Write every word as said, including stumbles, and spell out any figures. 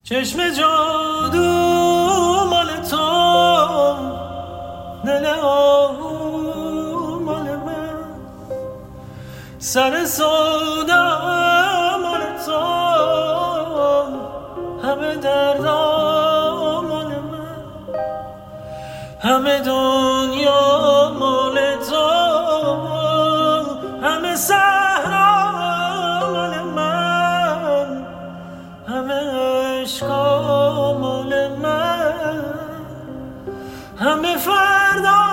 چشم جادو مال تو، دل آهو مال من، سر سودا مال تو، همه دردا مال من، همه دنیا مال تو، همه صحرا مال من، همه عشقا مال من، همه فردا